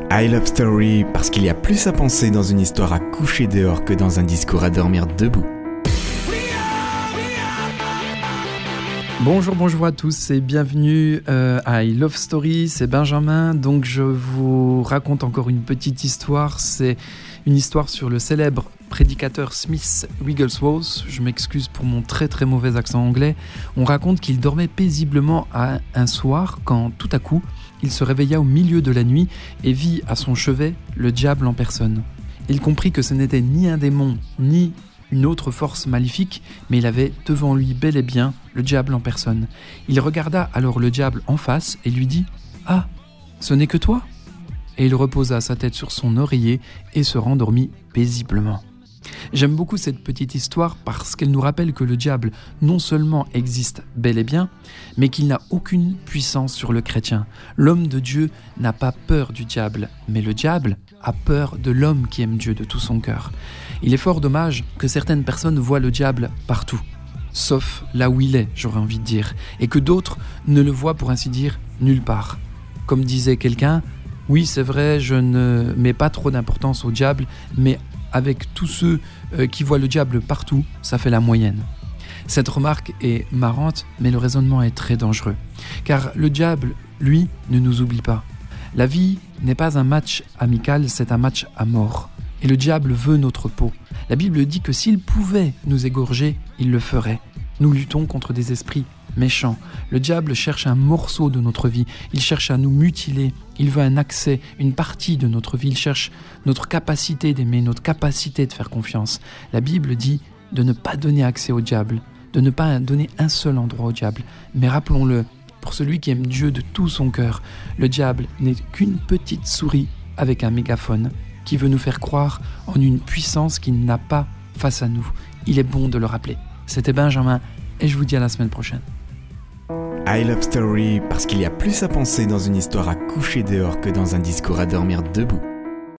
I Love Story parce qu'il y a plus à penser dans une histoire à coucher dehors que dans un discours à dormir debout. Bonjour à tous et bienvenue à I Love Story, c'est Benjamin. Donc je vous raconte encore une petite histoire, c'est une histoire sur le célèbre prédicateur Smith Wigglesworth. Je m'excuse pour mon très mauvais accent anglais. On raconte qu'il dormait paisiblement un soir quand tout à coup il se réveilla au milieu de la nuit et vit à son chevet le diable en personne. Il comprit que ce n'était ni un démon ni une autre force maléfique, mais il avait devant lui bel et bien le diable en personne. Il regarda alors le diable en face et lui dit « Ah, ce n'est que toi ?» Et il reposa sa tête sur son oreiller et se rendormit paisiblement. J'aime beaucoup cette petite histoire parce qu'elle nous rappelle que le diable non seulement existe bel et bien, mais qu'il n'a aucune puissance sur le chrétien. L'homme de Dieu n'a pas peur du diable, mais le diable a peur de l'homme qui aime Dieu de tout son cœur. Il est fort dommage que certaines personnes voient le diable partout, sauf là où il est, j'aurais envie de dire, et que d'autres ne le voient pour ainsi dire nulle part. Comme disait quelqu'un, oui c'est vrai, je ne mets pas trop d'importance au diable, mais avec tous ceux qui voient le diable partout, ça fait la moyenne. Cette remarque est marrante, mais le raisonnement est très dangereux. Car le diable, lui, ne nous oublie pas. La vie n'est pas un match amical, c'est un match à mort. Et le diable veut notre peau. La Bible dit que s'il pouvait nous égorger, il le ferait. Nous luttons contre des esprits méchants. Le diable cherche un morceau de notre vie. Il cherche à nous mutiler. Il veut un accès, une partie de notre vie. Il cherche notre capacité d'aimer, notre capacité de faire confiance. La Bible dit de ne pas donner accès au diable, de ne pas donner un seul endroit au diable. Mais rappelons-le, pour celui qui aime Dieu de tout son cœur, le diable n'est qu'une petite souris avec un mégaphone qui veut nous faire croire en une puissance qu'il n'a pas face à nous. Il est bon de le rappeler. C'était Benjamin et je vous dis à la semaine prochaine. I Love Story parce qu'il y a plus à penser dans une histoire à coucher dehors que dans un discours à dormir debout.